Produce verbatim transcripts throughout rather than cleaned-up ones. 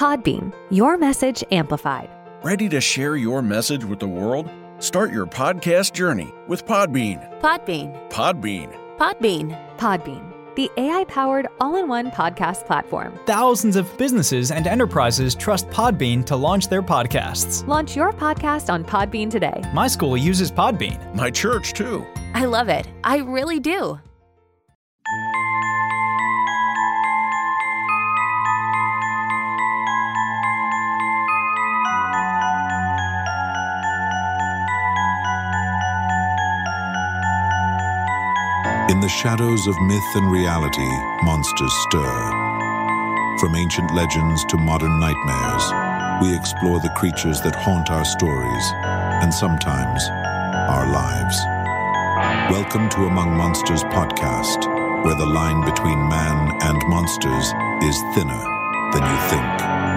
Podbean, your message amplified. Ready to share your message with the world? Start your podcast journey with Podbean. Podbean. Podbean. Podbean. Podbean, the A I-powered all-in-one podcast platform. Thousands of businesses and enterprises trust Podbean to launch their podcasts. Launch your podcast on Podbean today. My school uses Podbean. My church, too. I love it. I really do. In the shadows of myth and reality, monsters stir. From ancient legends to modern nightmares, we explore the creatures that haunt our stories, and sometimes our lives. Welcome to Among Monsters podcast, where the line between man and monsters is thinner than you think.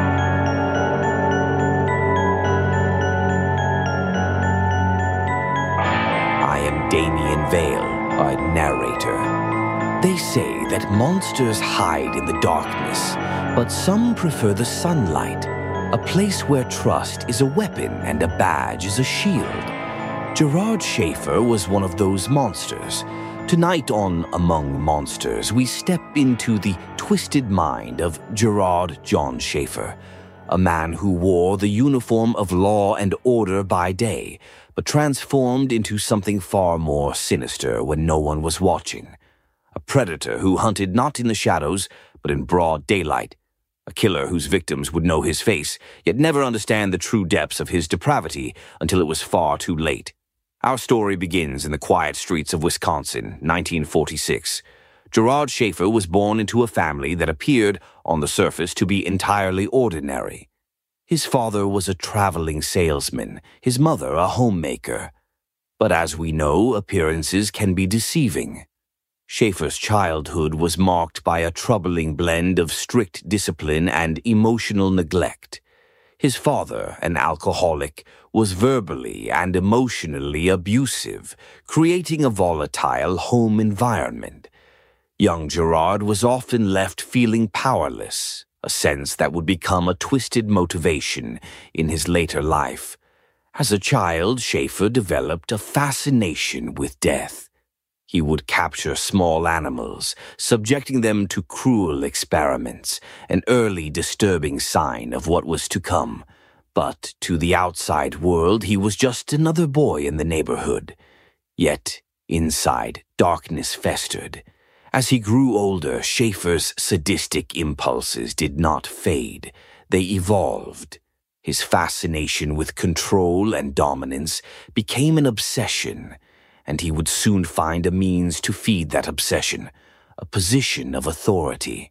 I am Damien Vale, a narrator. They say that monsters hide in the darkness, but some prefer the sunlight, a place where trust is a weapon and a badge is a shield. Gerard Schaefer was one of those monsters. Tonight on Among Monsters, we step into the twisted mind of Gerard John Schaefer, a man who wore the uniform of law and order by day, but transformed into something far more sinister when no one was watching. A predator who hunted not in the shadows, but in broad daylight. A killer whose victims would know his face, yet never understand the true depths of his depravity until it was far too late. Our story begins in the quiet streets of Wisconsin, nineteen forty-six. Gerard Schaefer was born into a family that appeared, on the surface, to be entirely ordinary. His father was a traveling salesman, his mother a homemaker. But as we know, appearances can be deceiving. Schaefer's childhood was marked by a troubling blend of strict discipline and emotional neglect. His father, an alcoholic, was verbally and emotionally abusive, creating a volatile home environment. Young Gerard was often left feeling powerless, a sense that would become a twisted motivation in his later life. As a child, Schaefer developed a fascination with death. He would capture small animals, subjecting them to cruel experiments, an early disturbing sign of what was to come. But to the outside world, he was just another boy in the neighborhood. Yet, inside, darkness festered. As he grew older, Schaefer's sadistic impulses did not fade. They evolved. His fascination with control and dominance became an obsession, and he would soon find a means to feed that obsession, a position of authority.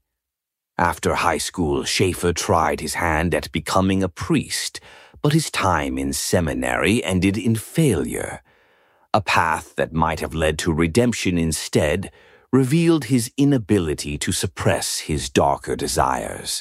After high school, Schaefer tried his hand at becoming a priest, but his time in seminary ended in failure. A path that might have led to redemption instead revealed his inability to suppress his darker desires.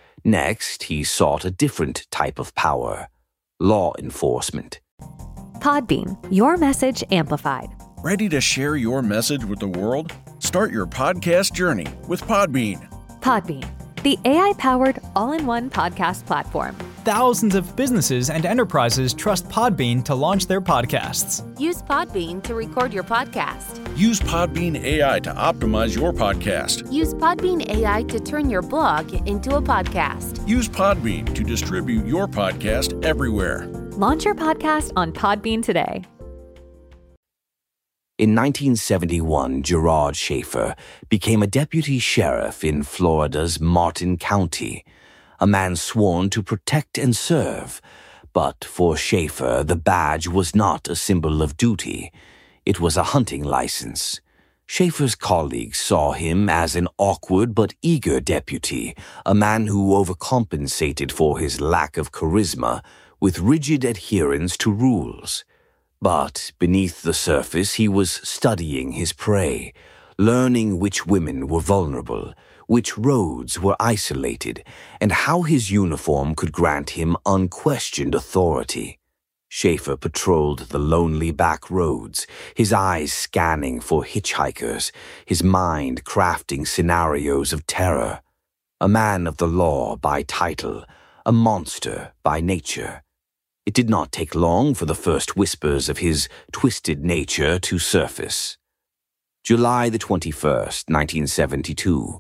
Next, he sought a different type of power, law enforcement. Podbean, your message amplified. Ready to share your message with the world? Start your podcast journey with Podbean. Podbean, the A I-powered all-in-one podcast platform. Thousands of businesses and enterprises trust Podbean to launch their podcasts. Use Podbean to record your podcast. Use Podbean A I to optimize your podcast. Use Podbean A I to turn your blog into a podcast. Use Podbean to distribute your podcast everywhere. Launch your podcast on Podbean today. In nineteen seventy-one, Gerard Schaefer became a deputy sheriff in Florida's Martin County, a man sworn to protect and serve. But for Schaefer, the badge was not a symbol of duty. It was a hunting license. Schaefer's colleagues saw him as an awkward but eager deputy, a man who overcompensated for his lack of charisma with rigid adherence to rules. But beneath the surface, he was studying his prey, learning which women were vulnerable, which roads were isolated, and how his uniform could grant him unquestioned authority. Schaefer patrolled the lonely back roads, his eyes scanning for hitchhikers, his mind crafting scenarios of terror. A man of the law by title, a monster by nature. It did not take long for the first whispers of his twisted nature to surface. July the twenty-first, nineteen seventy-two.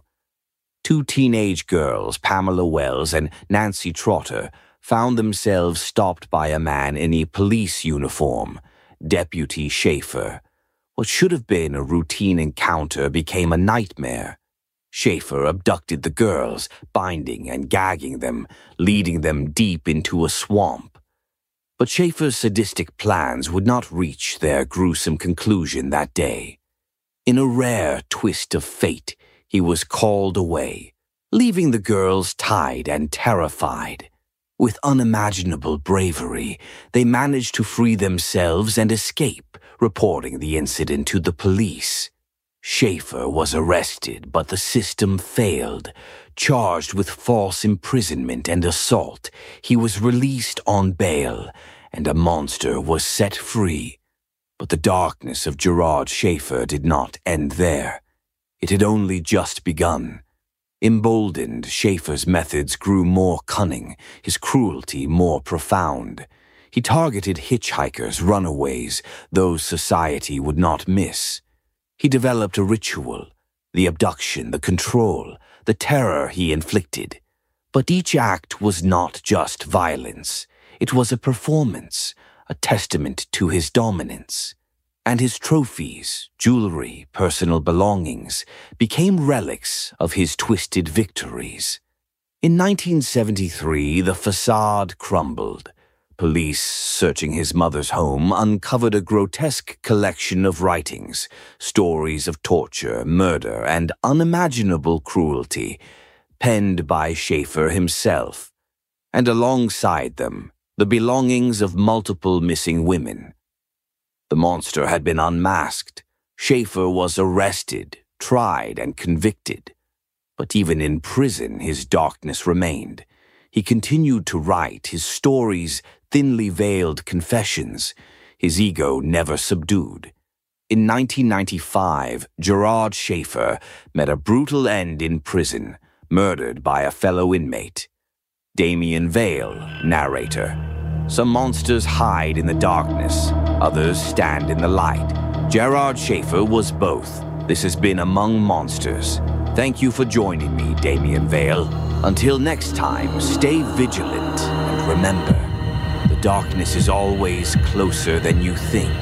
Two teenage girls, Pamela Wells and Nancy Trotter, found themselves stopped by a man in a police uniform, Deputy Schaefer. What should have been a routine encounter became a nightmare. Schaefer abducted the girls, binding and gagging them, leading them deep into a swamp. But Schaefer's sadistic plans would not reach their gruesome conclusion that day. In a rare twist of fate, he was called away, leaving the girls tied and terrified. With unimaginable bravery, they managed to free themselves and escape, reporting the incident to the police. Schaefer was arrested, but the system failed. Charged with false imprisonment and assault, he was released on bail, and a monster was set free. But the darkness of Gerard Schaefer did not end there. It had only just begun. Emboldened, Schaefer's methods grew more cunning, his cruelty more profound. He targeted hitchhikers, runaways, those society would not miss. He developed a ritual, the abduction, the control, the terror he inflicted. But each act was not just violence. It was a performance, a testament to his dominance. And his trophies, jewelry, personal belongings became relics of his twisted victories. In nineteen seventy-three, the facade crumbled. Police, searching his mother's home, uncovered a grotesque collection of writings, stories of torture, murder, and unimaginable cruelty, penned by Schaefer himself. And alongside them, the belongings of multiple missing women. The monster had been unmasked. Schaefer was arrested, tried, and convicted. But even in prison, his darkness remained. He continued to write his stories, thinly veiled confessions, his ego never subdued. In nineteen ninety-five, Gerard Schaefer met a brutal end in prison, murdered by a fellow inmate. Damien Vale, narrator. Some monsters hide in the darkness, others stand in the light. Gerard Schaefer was both. This has been Among Monsters. Thank you for joining me, Damien Vale. Until next time, stay vigilant and remember, the darkness is always closer than you think.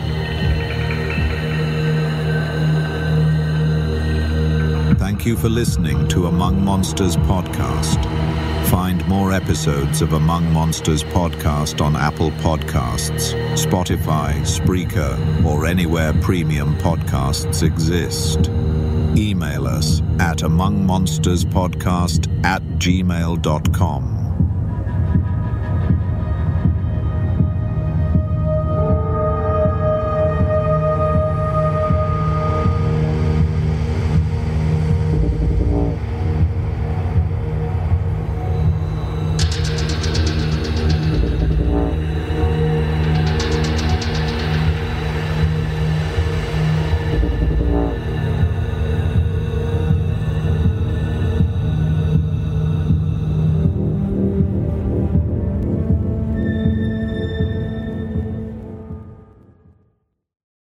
Thank you for listening to Among Monsters podcast. Find more episodes of Among Monsters podcast on Apple Podcasts, Spotify, Spreaker, or anywhere premium podcasts exist. Email us at amongmonsterspodcast at gmail dot com.